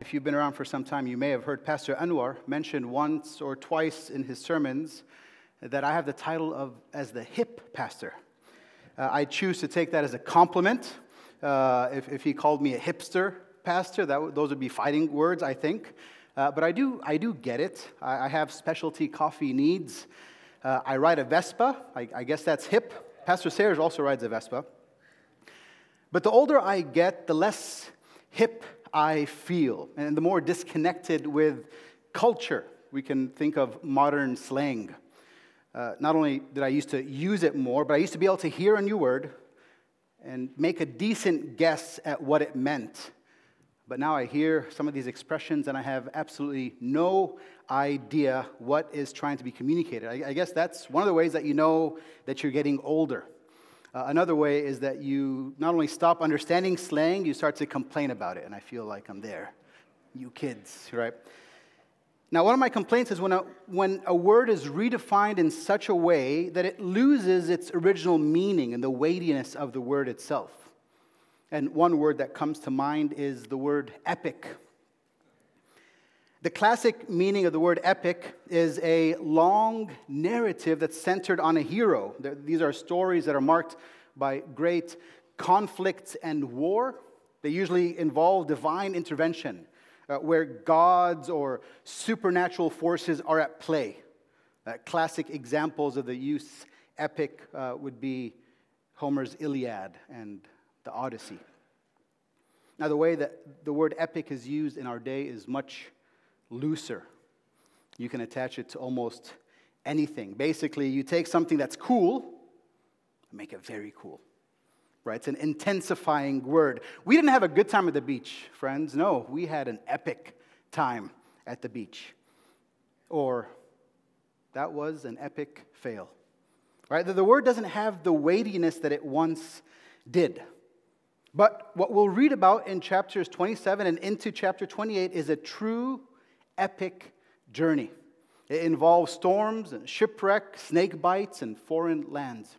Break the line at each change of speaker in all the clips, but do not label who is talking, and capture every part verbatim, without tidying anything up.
if you've been around for some time, you may have heard Pastor Anwar mention once or twice in his sermons that I have the title of as the hip pastor. Uh, I choose to take that as a compliment. Uh, if, if he called me a hipster pastor, that w- those would be fighting words, I think. Uh, but I do, I do get it. I, I have specialty coffee needs. Uh, I ride a Vespa. I, I guess that's hip. Pastor Sayers also rides a Vespa. But the older I get, the less hip I feel, and the more disconnected with culture. We can think of modern slang. Uh, not only did I used to use it more, but I used to be able to hear a new word and make a decent guess at what it meant. But now I hear some of these expressions and I have absolutely no idea what is trying to be communicated. I, I guess that's one of the ways that you know that you're getting older. Uh, another way is that you not only stop understanding slang, you start to complain about it. And I feel like I'm there. You kids, right? Now, one of my complaints is when a, when a word is redefined in such a way that it loses its original meaning and the weightiness of the word itself. And one word that comes to mind is the word epic. The classic meaning of the word epic is a long narrative that's centered on a hero. These are stories that are marked by great conflicts and war. They usually involve divine intervention, uh, where gods or supernatural forces are at play. Uh, classic examples of the use epic uh, would be Homer's Iliad and the Odyssey. Now, the way that the word epic is used in our day is much looser. You can attach it to almost anything. Basically, you take something that's cool and make it very cool. Right? It's an intensifying word. We didn't have a good time at the beach, friends. No, we had an epic time at the beach. Or that was an epic fail. Right? The, the word doesn't have the weightiness that it once did. But what we'll read about in chapters twenty-seven and into chapter twenty-eight is a true epic journey. It involves storms and shipwreck, snake bites, and foreign lands.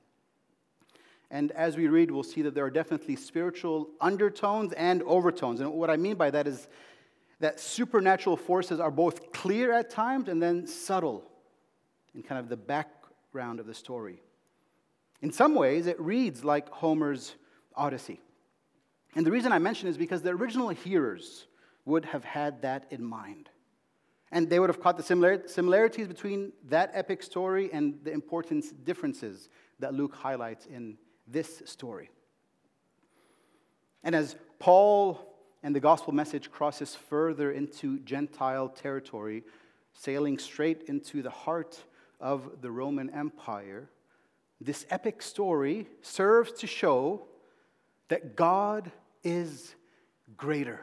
And as we read, we'll see that there are definitely spiritual undertones and overtones. And what I mean by that is that supernatural forces are both clear at times and then subtle in kind of the background of the story. In some ways, it reads like Homer's Odyssey. And the reason I mention is because the original hearers would have had that in mind. And they would have caught the similar, similarities between that epic story and the important differences that Luke highlights in this story. And as Paul and the gospel message crosses further into Gentile territory, sailing straight into the heart of the Roman Empire, this epic story serves to show that God is greater.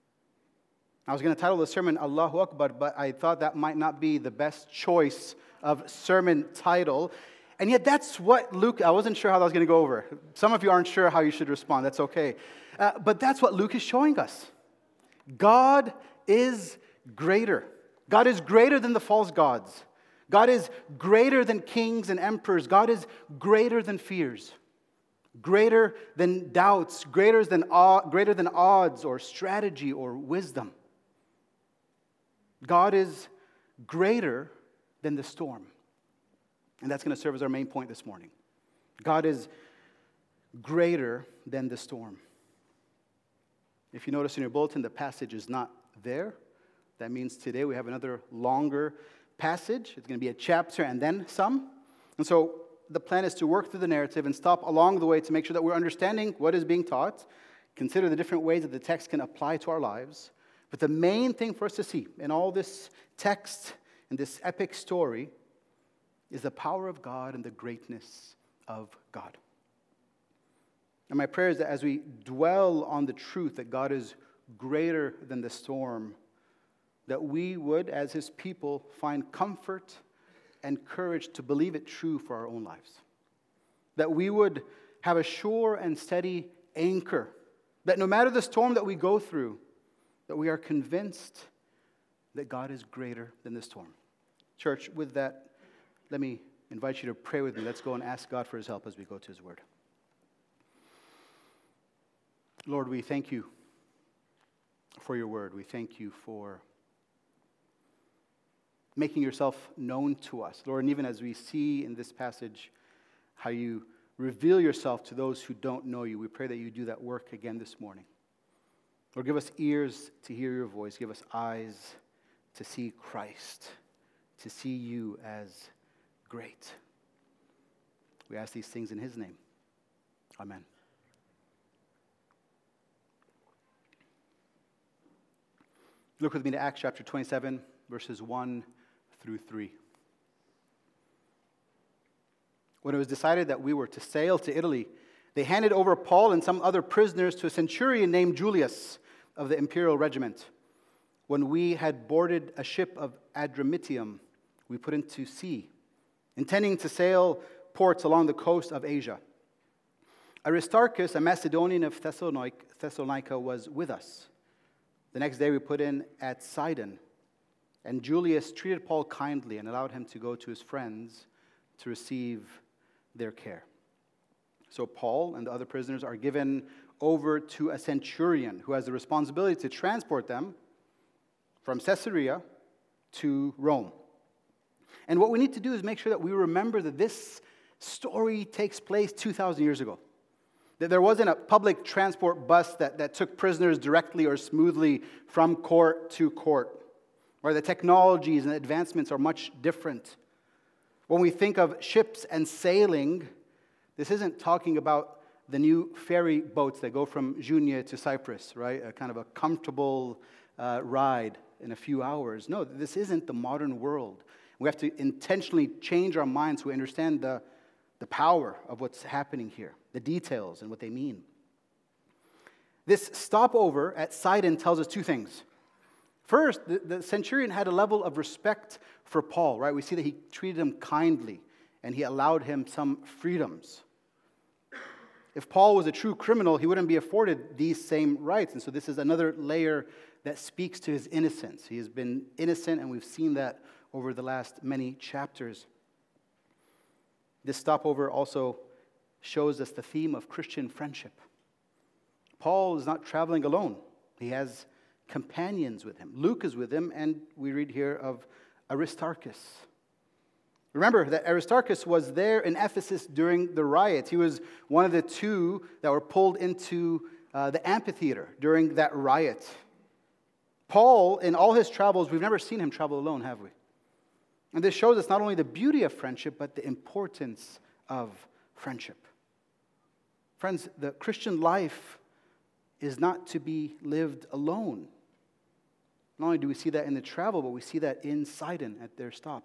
I was going to title the sermon Allahu Akbar, but I thought that might not be the best choice of sermon title. And yet that's what Luke, I wasn't sure how that was going to go over. Some of you aren't sure how you should respond. That's okay. Uh, but that's what Luke is showing us. God is greater. God is greater than the false gods. God is greater than kings and emperors. God is greater than fears. Greater than doubts. Greater than, greater than odds or strategy or wisdom. God is greater than the storm. And that's going to serve as our main point this morning. God is greater than the storm. If you notice in your bulletin, the passage is not there. That means today we have another longer passage. It's going to be a chapter and then some. And so the plan is to work through the narrative and stop along the way to make sure that we're understanding what is being taught, consider the different ways that the text can apply to our lives. But the main thing for us to see in all this text and this epic story is the power of God and the greatness of God. And my prayer is that as we dwell on the truth that God is greater than the storm, that we would, as His people, find comfort and courage to believe it true for our own lives. That we would have a sure and steady anchor. That no matter the storm that we go through, that we are convinced that God is greater than the storm. Church, with that, let me invite you to pray with me. Let's go and ask God for His help as we go to His Word. Lord, we thank You for your word. We thank you for making yourself known to us, Lord. And even as we see in this passage how you reveal yourself to those who don't know you, we pray that you do that work again this morning. Lord, give us ears to hear your voice. Give us eyes to see Christ, to see you as great. We ask these things in his name. Amen. Look with me to Acts chapter twenty-seven, verses one through three. When it was decided that we were to sail to Italy, they handed over Paul and some other prisoners to a centurion named Julius of the imperial regiment. When we had boarded a ship of Adramyttium, we put into sea, intending to sail ports along the coast of Asia. Aristarchus, a Macedonian of Thessalonica, was with us. The next day we put in at Sidon, and Julius treated Paul kindly and allowed him to go to his friends to receive their care. So Paul and the other prisoners are given over to a centurion who has the responsibility to transport them from Caesarea to Rome. And what we need to do is make sure that we remember that this story takes place two thousand years ago. That there wasn't a public transport bus that, that took prisoners directly or smoothly from court to court. Or the technologies and advancements are much different. When we think of ships and sailing, this isn't talking about the new ferry boats that go from Junia to Cyprus, right? A kind of a comfortable uh, ride in a few hours. No, this isn't the modern world. We have to intentionally change our minds so we understand the, the power of what's happening here, the details and what they mean. This stopover at Sidon tells us two things. First, the, the centurion had a level of respect for Paul, right? We see that he treated him kindly and he allowed him some freedoms. If Paul was a true criminal, he wouldn't be afforded these same rights. And so this is another layer that speaks to his innocence. He has been innocent, and we've seen that over the last many chapters. This stopover also shows us the theme of Christian friendship. Paul is not traveling alone. He has companions with him. Luke is with him, and we read here of Aristarchus. Remember that Aristarchus was there in Ephesus during the riot. He was one of the two that were pulled into uh, the amphitheater during that riot. Paul, in all his travels, we've never seen him travel alone, have we? And this shows us not only the beauty of friendship, but the importance of friendship. Friends, the Christian life is not to be lived alone. Not only do we see that in the travel, but we see that in Sidon at their stop.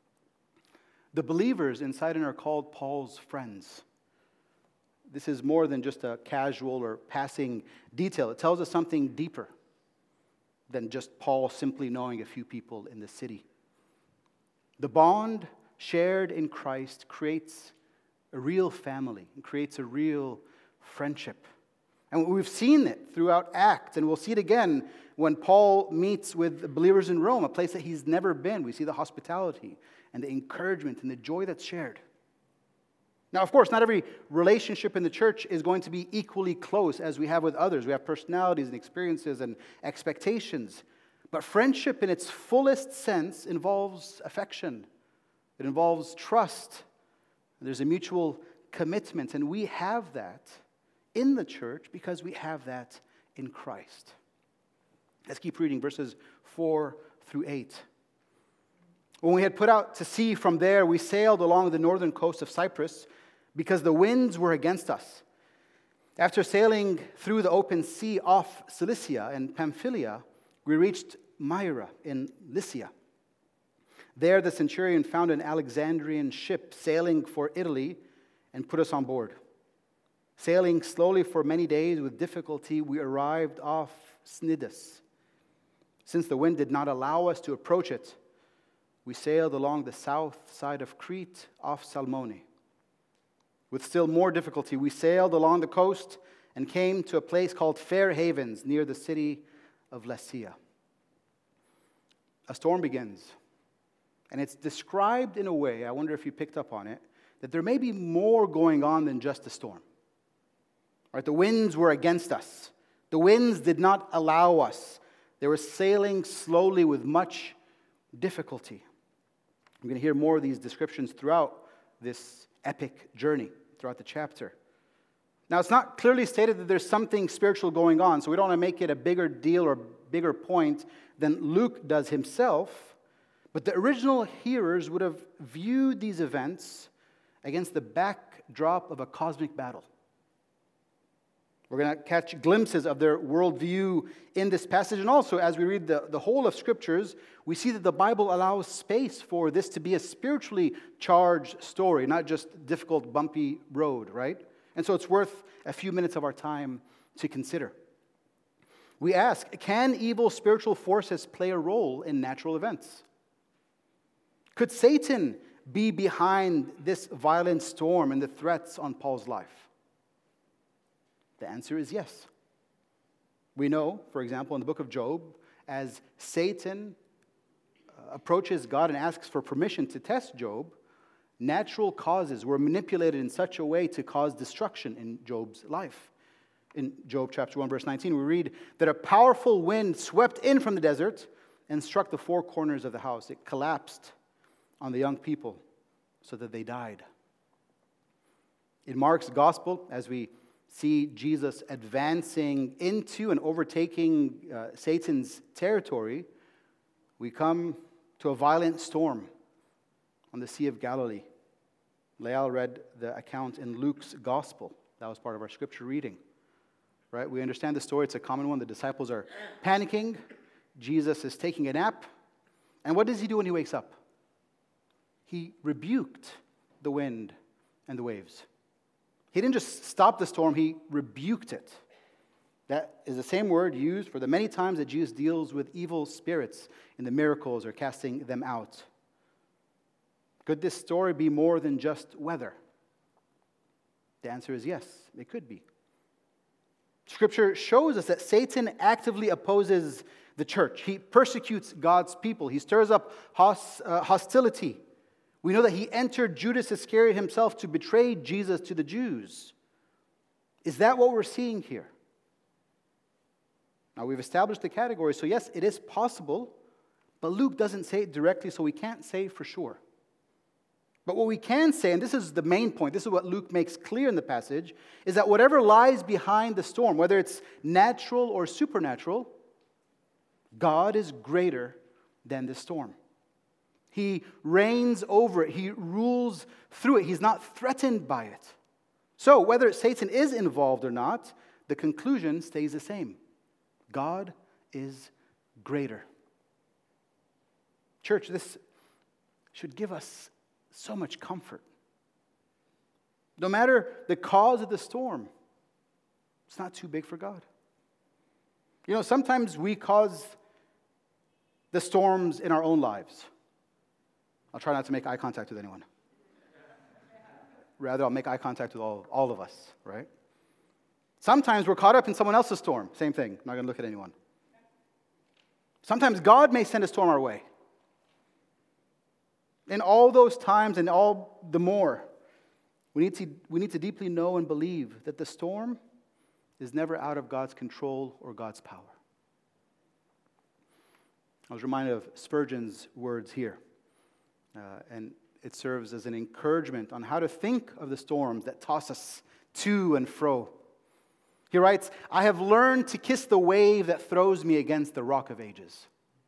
The believers in Sidon are called Paul's friends. This is more than just a casual or passing detail. It tells us something deeper than just Paul simply knowing a few people in the city. The bond shared in Christ creates a real family and creates a real friendship. And we've seen it throughout Acts, and we'll see it again when Paul meets with the believers in Rome, a place that he's never been. We see the hospitality and the encouragement and the joy that's shared. Now, of course, not every relationship in the church is going to be equally close as we have with others. We have personalities and experiences and expectations. But friendship in its fullest sense involves affection. It involves trust. There's a mutual commitment, and we have that in the church because we have that in Christ. Let's keep reading verses four through eight. When we had put out to sea from there, we sailed along the northern coast of Cyprus because the winds were against us. After sailing through the open sea off Cilicia and Pamphylia, we reached Myra in Lycia. There the centurion found an Alexandrian ship sailing for Italy and put us on board. Sailing slowly for many days with difficulty, we arrived off Cnidus. Since the wind did not allow us to approach it, we sailed along the south side of Crete off Salmone. With still more difficulty, we sailed along the coast and came to a place called Fair Havens near the city of Lasea. A storm begins, and it's described in a way, I wonder if you picked up on it, that there may be more going on than just a storm. Right? The winds were against us. The winds did not allow us They were sailing slowly with much difficulty. I'm going to hear more of these descriptions throughout this epic journey, throughout the chapter. Now, it's not clearly stated that there's something spiritual going on, so we don't want to make it a bigger deal or bigger point than Luke does himself. But the original hearers would have viewed these events against the backdrop of a cosmic battle. We're going to catch glimpses of their worldview in this passage. And also, as we read the, the whole of Scriptures, we see that the Bible allows space for this to be a spiritually charged story, not just difficult, bumpy road, right? And so it's worth a few minutes of our time to consider. We ask, can evil spiritual forces play a role in natural events? Could Satan be behind this violent storm and the threats on Paul's life? The answer is yes. We know, for example, in the book of Job, as Satan approaches God and asks for permission to test Job, natural causes were manipulated in such a way to cause destruction in Job's life. In Job chapter one, verse nineteen, we read that a powerful wind swept in from the desert and struck the four corners of the house. It collapsed on the young people so that they died. In Mark's gospel, as we see Jesus advancing into and overtaking uh, Satan's territory, we come to a violent storm on the Sea of Galilee. Lael read the account in Luke's gospel. That was part of our scripture reading. Right? We understand the story. It's a common one. The disciples are panicking. Jesus is taking a nap. And what does he do when he wakes up? He rebuked the wind and the waves. He didn't just stop the storm, he rebuked it. That is the same word used for the many times that Jesus deals with evil spirits in the miracles or casting them out. Could this story be more than just weather? The answer is yes, it could be. Scripture shows us that Satan actively opposes the church. He persecutes God's people. He stirs up host, uh, hostility. We know that he entered Judas Iscariot himself to betray Jesus to the Jews. Is that what we're seeing here? Now, we've established the category, so yes, it is possible, but Luke doesn't say it directly, so we can't say for sure. But what we can say, and this is the main point, this is what Luke makes clear in the passage, is that whatever lies behind the storm, whether it's natural or supernatural, God is greater than the storm. He reigns over it. He rules through it. He's not threatened by it. So, whether Satan is involved or not, the conclusion stays the same. God is greater. Church, this should give us so much comfort. No matter the cause of the storm, it's not too big for God. You know, sometimes we cause the storms in our own lives. I'll try not to make eye contact with anyone. Rather, I'll make eye contact with all, all of us, right? Sometimes we're caught up in someone else's storm. Same thing. I'm not going to look at anyone. Sometimes God may send a storm our way. In all those times and all the more, we need to, we need to deeply know and believe that the storm is never out of God's control or God's power. I was reminded of Spurgeon's words here. Uh, and it serves as an encouragement on how to think of the storms that toss us to and fro. He writes, I have learned to kiss the wave that throws me against the rock of ages.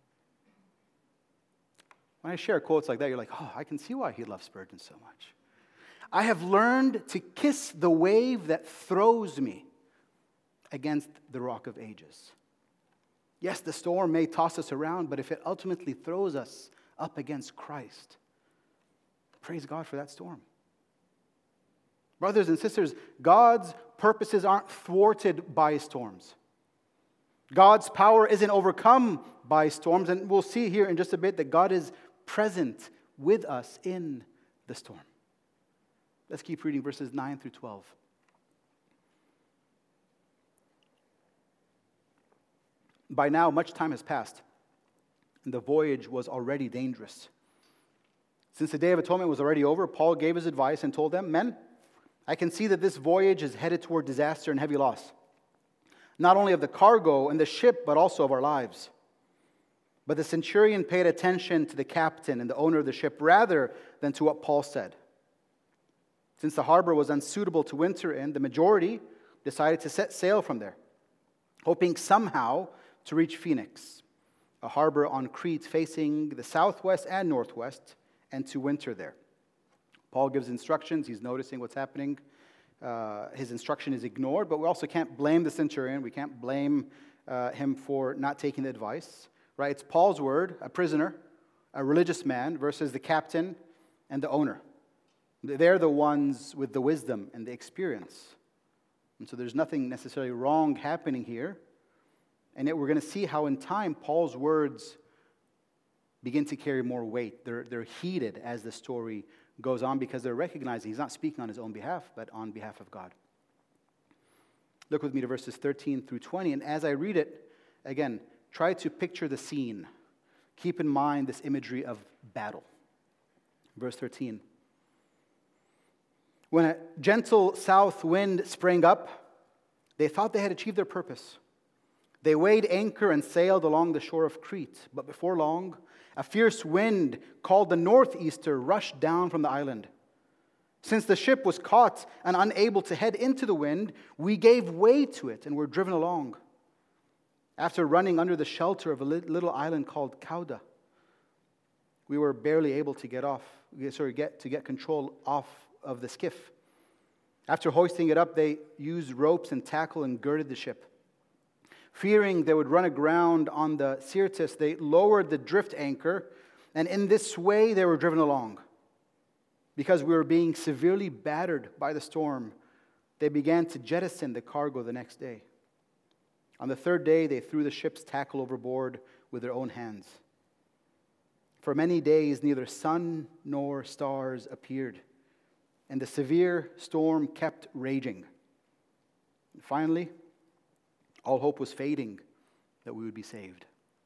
When I share quotes like that, you're like, oh, I can see why he loves Spurgeon so much. I have learned to kiss the wave that throws me against the rock of ages. Yes, the storm may toss us around, but if it ultimately throws us up against Christ, praise God for that storm. Brothers and sisters, God's purposes aren't thwarted by storms. God's power isn't overcome by storms, and we'll see here in just a bit that God is present with us in the storm. Let's keep reading verses nine through twelve. By now, much time has passed, and the voyage was already dangerous. Since the Day of Atonement was already over, Paul gave his advice and told them, men, I can see that this voyage is headed toward disaster and heavy loss, not only of the cargo and the ship, but also of our lives. But the centurion paid attention to the captain and the owner of the ship rather than to what Paul said. Since the harbor was unsuitable to winter in, the majority decided to set sail from there, hoping somehow to reach Phoenix, a harbor on Crete facing the southwest and northwest, and to winter there. Paul gives instructions. He's noticing what's happening. Uh, his instruction is ignored, but we also can't blame the centurion. We can't blame uh, him for not taking the advice. Right? It's Paul's word, a prisoner, a religious man, versus the captain and the owner. They're the ones with the wisdom and the experience. And so there's nothing necessarily wrong happening here. And yet we're going to see how in time Paul's words begin to carry more weight. They're, they're heeded as the story goes on because they're recognizing he's not speaking on his own behalf, but on behalf of God. Look with me to verses thirteen through twenty. And as I read it, again, try to picture the scene. Keep in mind this imagery of battle. Verse thirteen. When a gentle south wind sprang up, they thought they had achieved their purpose. They weighed anchor and sailed along the shore of Crete. But before long, a fierce wind called the northeaster rushed down from the island. Since the ship was caught and unable to head into the wind, we gave way to it and were driven along. After running under the shelter of a little island called Cauda, we were barely able to get off, sorry, get to get control off of the skiff. After hoisting it up, they used ropes and tackle and girded the ship. Fearing they would run aground on the Syrtis, they lowered the drift anchor, and in this way they were driven along. Because we were being severely battered by the storm, they began to jettison the cargo the next day. On the third day, they threw the ship's tackle overboard with their own hands. For many days, neither sun nor stars appeared, and the severe storm kept raging. And finally, all hope was fading that we would be saved.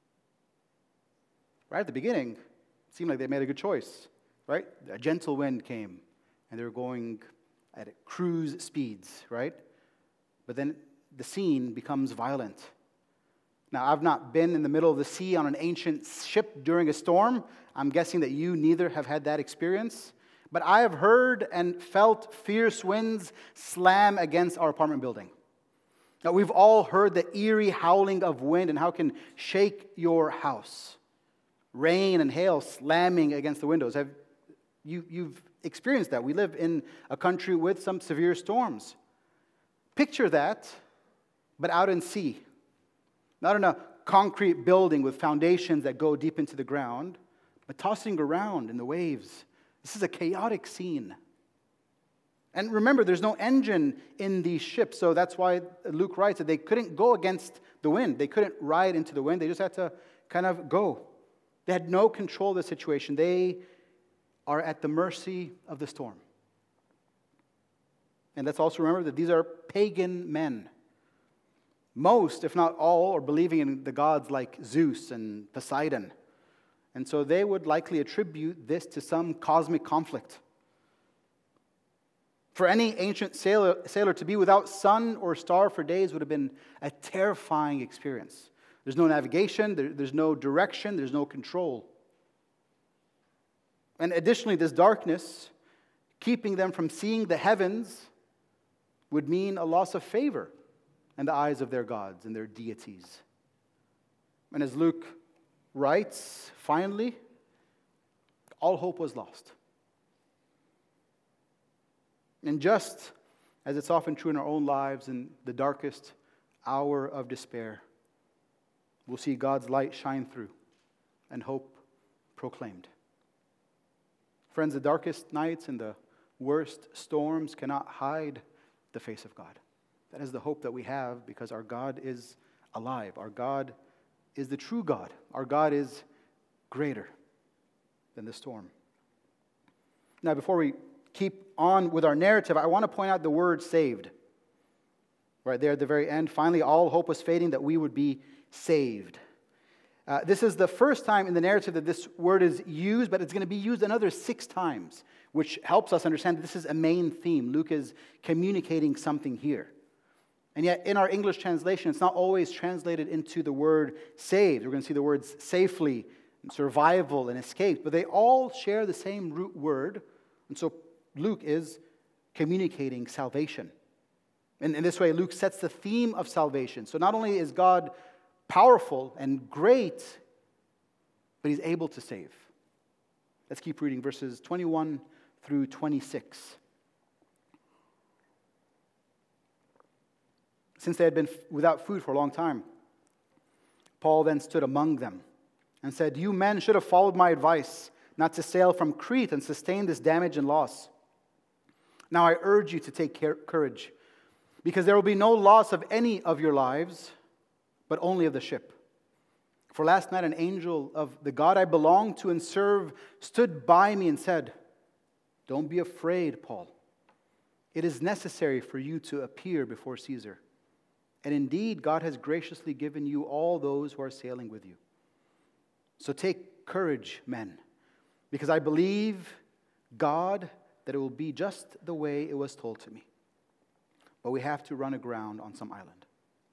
Right at the beginning, it seemed like they made a good choice, right? A gentle wind came, and they were going at cruise speeds, right? But then the scene becomes violent. Now, I've not been in the middle of the sea on an ancient ship during a storm. I'm guessing that you neither have had that experience. But I have heard and felt fierce winds slam against our apartment building. Now, we've all heard the eerie howling of wind and how it can shake your house. Rain and hail slamming against the windows. Have you, you've experienced that. We live in a country with some severe storms. Picture that, but out in sea. Not in a concrete building with foundations that go deep into the ground, but tossing around in the waves. This is a chaotic scene. And remember, there's no engine in these ships, so that's why Luke writes that they couldn't go against the wind. They couldn't ride into the wind. They just had to kind of go. They had no control of the situation. They are at the mercy of the storm. And let's also remember that these are pagan men. Most, if not all, are believing in the gods like Zeus and Poseidon. And so they would likely attribute this to some cosmic conflict. For any ancient sailor, sailor to be without sun or star for days would have been a terrifying experience. There's no navigation, there, there's no direction, there's no control. And additionally, this darkness, keeping them from seeing the heavens, would mean a loss of favor in the eyes of their gods and their deities. And as Luke writes, finally, all hope was lost. And just as it's often true in our own lives, in the darkest hour of despair, we'll see God's light shine through and hope proclaimed. Friends, the darkest nights and the worst storms cannot hide the face of God. That is the hope that we have because our God is alive. Our God is the true God. Our God is greater than the storm. Now, before we keep on with our narrative, I want to point out the word saved. Right there at the very end, finally, all hope was fading that we would be saved. Uh, this is the first time in the narrative that this word is used, but it's going to be used another six times, which helps us understand that this is a main theme. Luke is communicating something here. And yet, in our English translation, it's not always translated into the word saved. We're going to see the words safely, and survival, and escape. But they all share the same root word. And so Luke is communicating salvation. And in this way, Luke sets the theme of salvation. So not only is God powerful and great, but he's able to save. Let's keep reading verses twenty-one through twenty-six. Since they had been without food for a long time, Paul then stood among them and said, "You men should have followed my advice, not to sail from Crete and sustain this damage and loss. Now I urge you to take care, courage, because there will be no loss of any of your lives, but only of the ship. For last night an angel of the God I belong to and serve stood by me and said, 'Don't be afraid, Paul. It is necessary for you to appear before Caesar. And indeed, God has graciously given you all those who are sailing with you. So take courage, men, because I believe God that it will be just the way it was told to me. But we have to run aground on some island.'"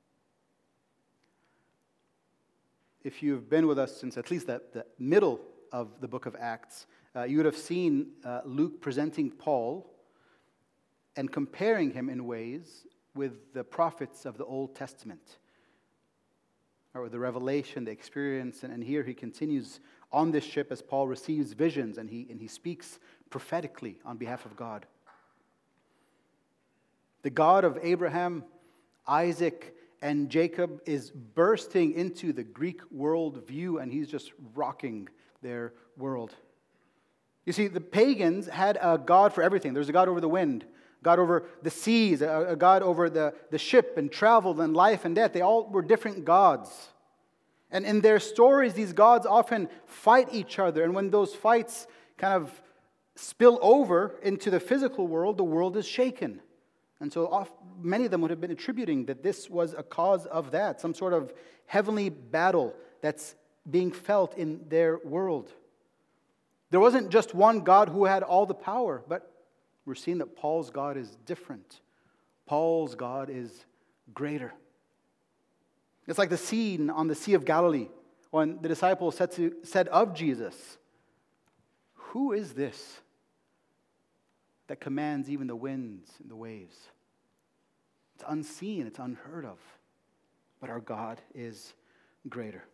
If you've been with us since at least the, the middle of the book of Acts, uh, you would have seen uh, Luke presenting Paul and comparing him in ways with the prophets of the Old Testament, or with the revelation, the experience. And, and here he continues on this ship as Paul receives visions and he, and he speaks prophetically on behalf of God. The God of Abraham, Isaac, and Jacob is bursting into the Greek worldview, and he's just rocking their world. You see, the pagans had a God for everything. There's a God over the wind, God over the seas, a, a God over the, the ship and travel and life and death. They all were different gods. And in their stories, these gods often fight each other. And when those fights kind of spill over into the physical world, the world is shaken. And so off, many of them would have been attributing that this was a cause of that, some sort of heavenly battle that's being felt in their world. There wasn't just one God who had all the power, but we're seeing that Paul's God is different. Paul's God is greater. It's like the scene on the Sea of Galilee when the disciples said, to, said of Jesus, "Who is this that commands even the winds and the waves?" It's unseen, it's unheard of, but our God is greater.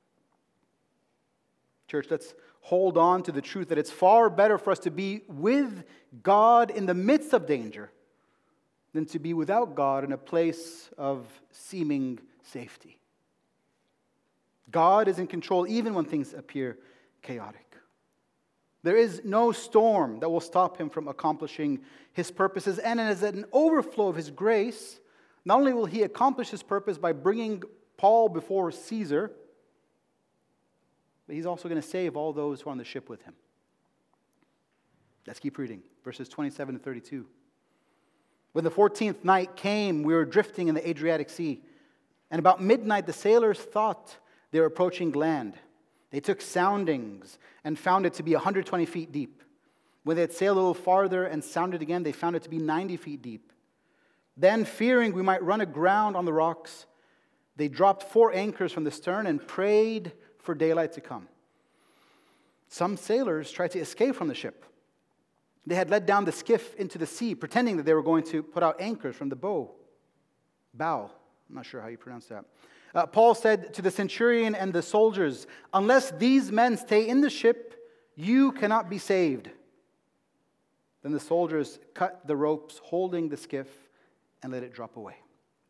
Church, let's hold on to the truth that it's far better for us to be with God in the midst of danger than to be without God in a place of seeming safety. God is in control even when things appear chaotic. There is no storm that will stop him from accomplishing his purposes. And as an overflow of his grace, not only will he accomplish his purpose by bringing Paul before Caesar, but he's also going to save all those who are on the ship with him. Let's keep reading. Verses twenty-seven to thirty-two. When the fourteenth night came, we were drifting in the Adriatic Sea. And about midnight, the sailors thought they were approaching land. They took soundings and found it to be one hundred twenty feet deep. When they had sailed a little farther and sounded again, they found it to be ninety feet deep. Then, fearing we might run aground on the rocks, they dropped four anchors from the stern and prayed for daylight to come. Some sailors tried to escape from the ship. They had let down the skiff into the sea, pretending that they were going to put out anchors from the bow. Bow. I'm not sure how you pronounce that. Uh, Paul said to the centurion and the soldiers, "Unless these men stay in the ship, you cannot be saved." Then the soldiers cut the ropes holding the skiff and let it drop away.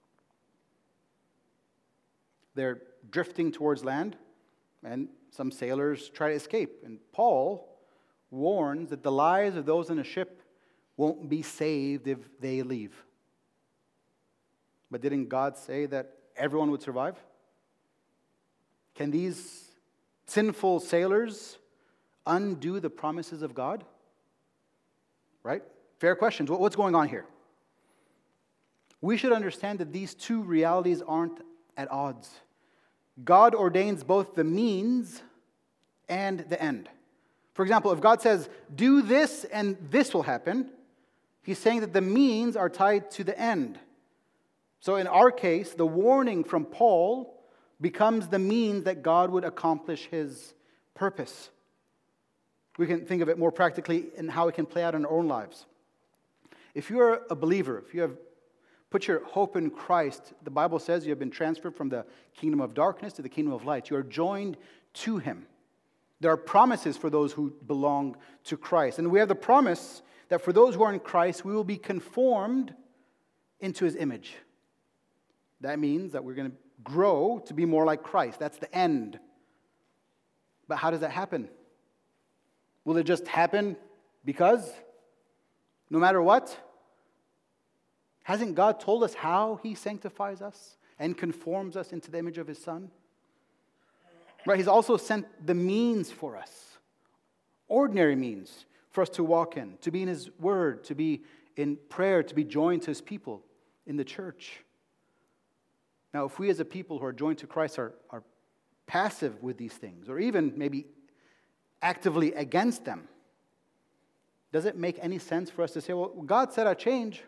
They're drifting towards land, and some sailors try to escape. And Paul warns that the lives of those in a ship won't be saved if they leave. But didn't God say that everyone would survive? Can these sinful sailors undo the promises of God? Right? Fair questions. What's going on here? We should understand that these two realities aren't at odds. God ordains both the means and the end. For example, if God says, do this and this will happen, he's saying that the means are tied to the end. So in our case, the warning from Paul becomes the means that God would accomplish his purpose. We can think of it more practically in how it can play out in our own lives. If you're a believer, if you have put your hope in Christ, the Bible says you have been transferred from the kingdom of darkness to the kingdom of light. You are joined to him. There are promises for those who belong to Christ. And we have the promise that for those who are in Christ, we will be conformed into his image. That means that we're going to grow to be more like Christ. That's the end. But how does that happen? Will it just happen because? No matter what? Hasn't God told us how he sanctifies us and conforms us into the image of his Son? Right? He's also sent the means for us. Ordinary means for us to walk in, to be in his word, to be in prayer, to be joined to his people in the church. Now, if we as a people who are joined to Christ are, are passive with these things, or even maybe actively against them, does it make any sense for us to say, well, God said I change?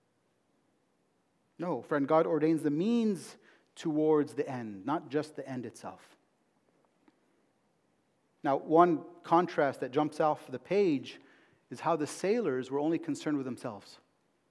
No, friend, God ordains the means towards the end, not just the end itself. Now, one contrast that jumps off the page is how the sailors were only concerned with themselves.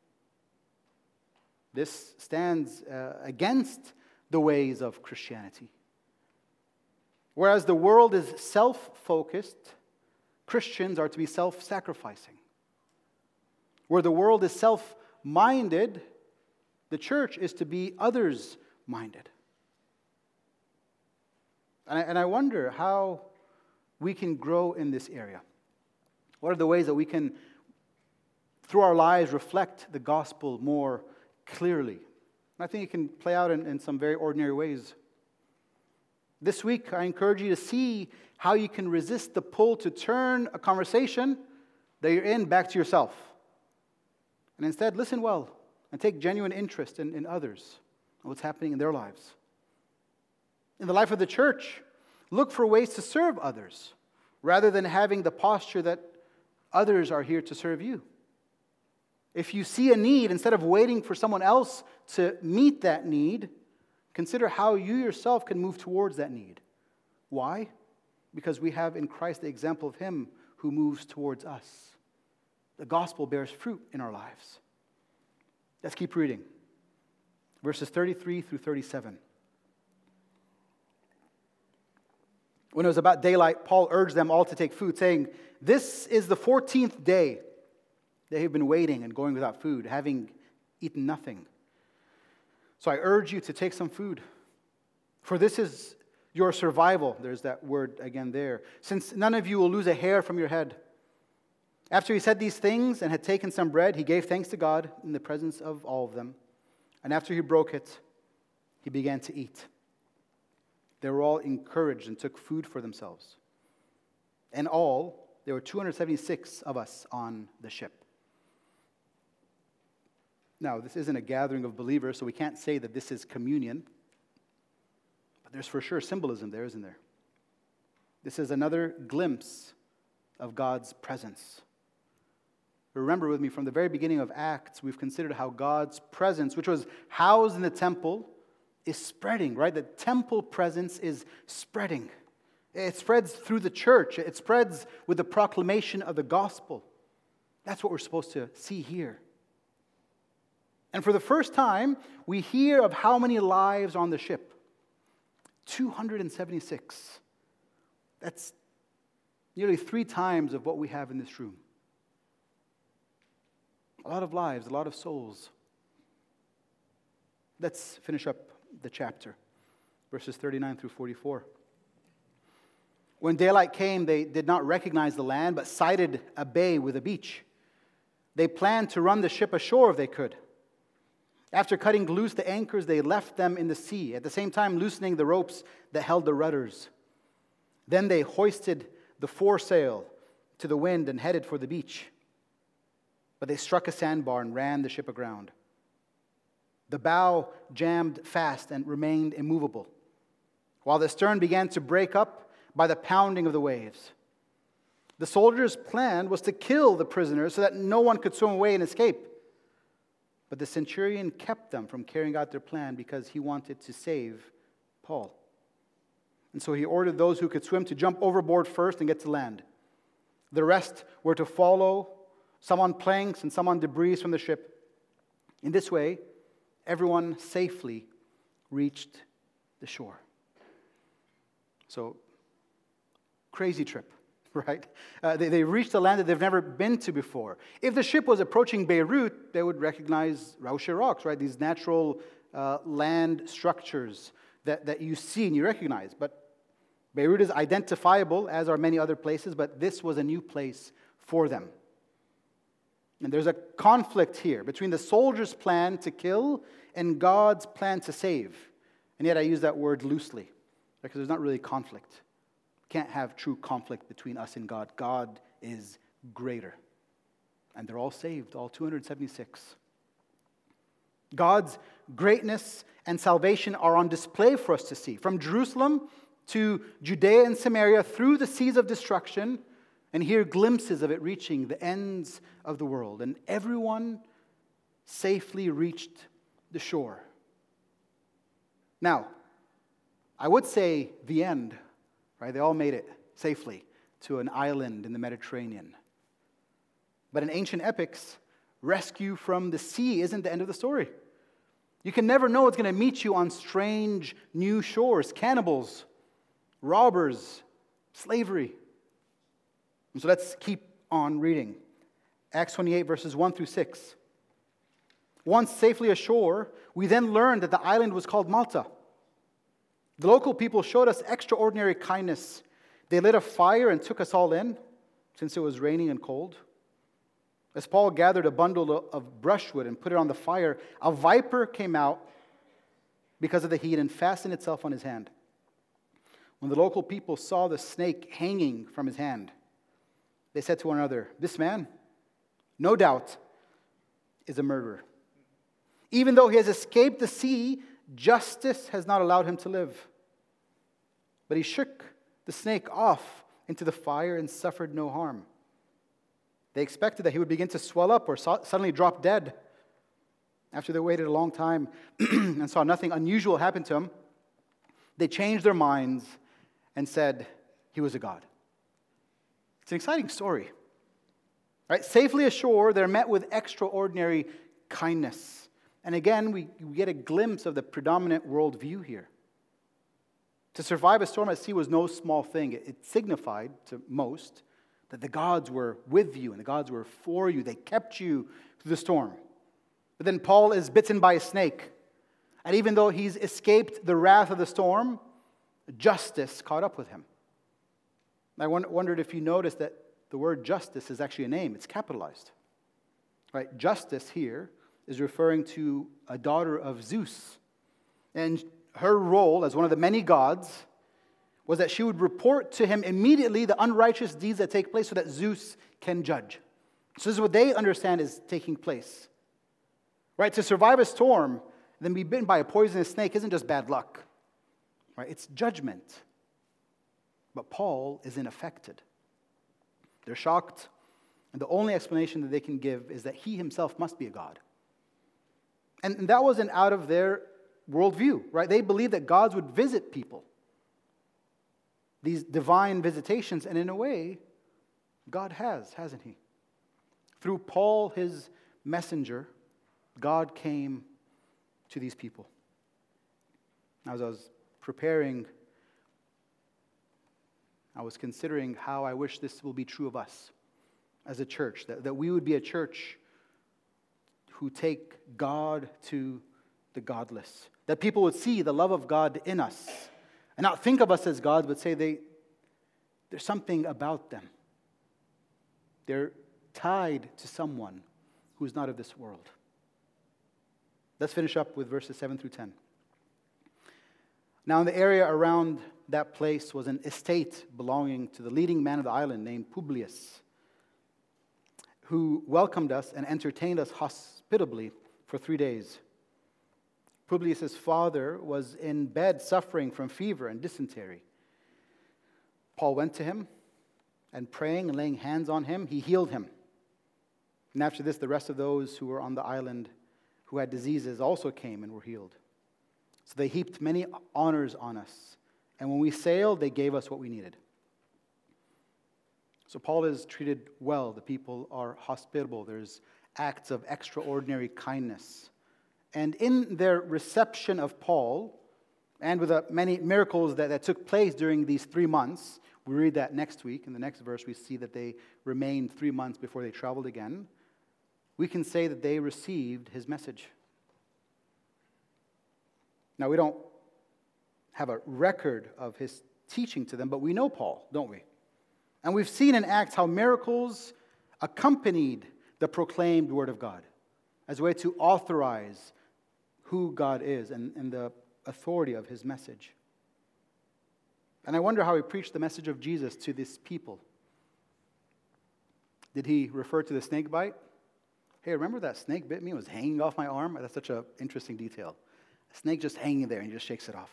This stands uh, against the ways of Christianity. Whereas the world is self-focused, Christians are to be self-sacrificing. Where the world is self-minded, the church is to be others-minded. And I, and I wonder how we can grow in this area. What are the ways that we can, through our lives, reflect the gospel more clearly? And I think it can play out in, in some very ordinary ways. This week, I encourage you to see how you can resist the pull to turn a conversation that you're in back to yourself. And instead, listen well and take genuine interest in, in others and what's happening in their lives. In the life of the church, look for ways to serve others rather than having the posture that others are here to serve you. If you see a need, instead of waiting for someone else to meet that need, consider how you yourself can move towards that need. Why? Because we have in Christ the example of him who moves towards us. The gospel bears fruit in our lives. Let's keep reading. Verses thirty-three through thirty-seven. When it was about daylight, Paul urged them all to take food, saying, "This is the fourteenth day they have been waiting and going without food, having eaten nothing. So I urge you to take some food, for this is your survival." There's that word again there. "Since none of you will lose a hair from your head." After he said these things and had taken some bread, he gave thanks to God in the presence of all of them. And after he broke it, he began to eat. They were all encouraged and took food for themselves. In all, there were two hundred seventy-six of us on the ship. Now, this isn't a gathering of believers, so we can't say that this is communion. But there's for sure symbolism there, isn't there? This is another glimpse of God's presence. Remember with me, from the very beginning of Acts, we've considered how God's presence, which was housed in the temple, is spreading, right? The temple presence is spreading. It spreads through the church. It spreads with the proclamation of the gospel. That's what we're supposed to see here. And for the first time, we hear of how many lives are on the ship. two hundred seventy-six. That's nearly three times of what we have in this room. A lot of lives, a lot of souls. Let's finish up the chapter, verses thirty-nine through forty-four. When daylight came, they did not recognize the land, but sighted a bay with a beach. They planned to run the ship ashore if they could. After cutting loose the anchors, they left them in the sea, at the same time loosening the ropes that held the rudders. Then they hoisted the foresail to the wind and headed for the beach. But they struck a sandbar and ran the ship aground. The bow jammed fast and remained immovable, while the stern began to break up by the pounding of the waves. The soldiers' plan was to kill the prisoners so that no one could swim away and escape. But the centurion kept them from carrying out their plan because he wanted to save Paul. And so he ordered those who could swim to jump overboard first and get to land. The rest were to follow, some on planks and some on debris from the ship. In this way, everyone safely reached the shore. So, crazy trip, right? Uh, they, they reached a land that they've never been to before. If the ship was approaching Beirut, they would recognize Rauche rocks, right? These natural uh, land structures that, that you see and you recognize. But Beirut is identifiable, as are many other places, but this was a new place for them. And there's a conflict here between the soldiers' plan to kill and God's plan to save. And yet I use that word loosely, because there's not really conflict. Can't have true conflict between us and God. God is greater. And they're all saved, all two hundred seventy-six. God's greatness and salvation are on display for us to see. From Jerusalem to Judea and Samaria, through the seas of destruction, and hear glimpses of it reaching the ends of the world. And everyone safely reached the shore. Now, I would say the end, right? They all made it safely to an island in the Mediterranean. But in ancient epics, rescue from the sea isn't the end of the story. You can never know what's going to meet you on strange new shores, cannibals, robbers, slavery. And so let's keep on reading. Acts twenty-eight, verses one through six. Once safely ashore, we then learned that the island was called Malta. The local people showed us extraordinary kindness. They lit a fire and took us all in, since it was raining and cold. As Paul gathered a bundle of brushwood and put it on the fire, a viper came out because of the heat and fastened itself on his hand. When the local people saw the snake hanging from his hand, they said to one another, "This man, no doubt, is a murderer. Even though he has escaped the sea, justice has not allowed him to live." But he shook the snake off into the fire and suffered no harm. They expected that he would begin to swell up or so- suddenly drop dead. After they waited a long time and saw nothing unusual happen to him, they changed their minds and said he was a god. It's an exciting story. Right? Safely ashore, they're met with extraordinary kindness. And again, we, we get a glimpse of the predominant worldview here. To survive a storm at sea was no small thing. It, it signified to most that the gods were with you and the gods were for you. They kept you through the storm. But then Paul is bitten by a snake. And even though he's escaped the wrath of the storm, justice caught up with him. I wondered if you noticed that the word justice is actually a name. It's capitalized. Right? Justice here is referring to a daughter of Zeus. And her role as one of the many gods was that she would report to him immediately the unrighteous deeds that take place so that Zeus can judge. So this is what they understand is taking place. Right? To survive a storm, then be bitten by a poisonous snake isn't just bad luck. Right? It's judgment. But Paul isn't affected. They're shocked, and the only explanation that they can give is that he himself must be a god. And that wasn't out of their worldview, right? They believed that gods would visit people. These divine visitations, and in a way, God has, hasn't he? Through Paul, his messenger, God came to these people. As I was preparing, I was considering how I wish this will be true of us as a church, that, that we would be a church who take God to the godless, that people would see the love of God in us and not think of us as gods, but say they, there's something about them. They're tied to someone who's not of this world. Let's finish up with verses seven through ten. Now in the area around that place was an estate belonging to the leading man of the island named Publius, who welcomed us and entertained us hospitably for three days. Publius' father was in bed suffering from fever and dysentery. Paul went to him, and praying and laying hands on him, he healed him. And after this, the rest of those who were on the island who had diseases also came and were healed. So they heaped many honors on us. And when we sailed, they gave us what we needed. So Paul is treated well. The people are hospitable. There's acts of extraordinary kindness. And in their reception of Paul, and with the many miracles that, that took place during these three months, we read that next week. In the next verse, we see that they remained three months before they traveled again. We can say that they received his message. Now, we don't have a record of his teaching to them, but we know Paul, don't we? And we've seen in Acts how miracles accompanied the proclaimed word of God as a way to authorize who God is and, and the authority of his message. And I wonder how he preached the message of Jesus to these people. Did he refer to the snake bite? Hey, remember that snake bit me? It was hanging off my arm? That's such an interesting detail. A snake just hanging there and he just shakes it off.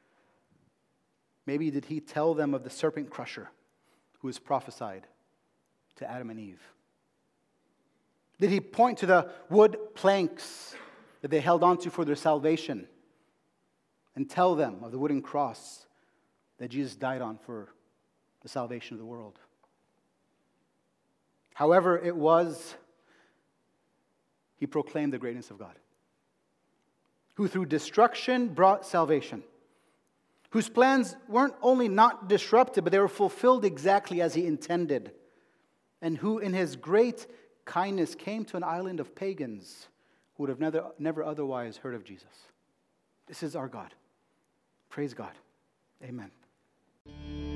Maybe did he tell them of the serpent crusher who was prophesied to Adam and Eve? Did he point to the wood planks that they held onto for their salvation and tell them of the wooden cross that Jesus died on for the salvation of the world? However it was, he proclaimed the greatness of God, who through destruction brought salvation, whose plans weren't only not disrupted, but they were fulfilled exactly as he intended, and who in his great kindness came to an island of pagans who would have never, never otherwise heard of Jesus. This is our God. Praise God. Amen.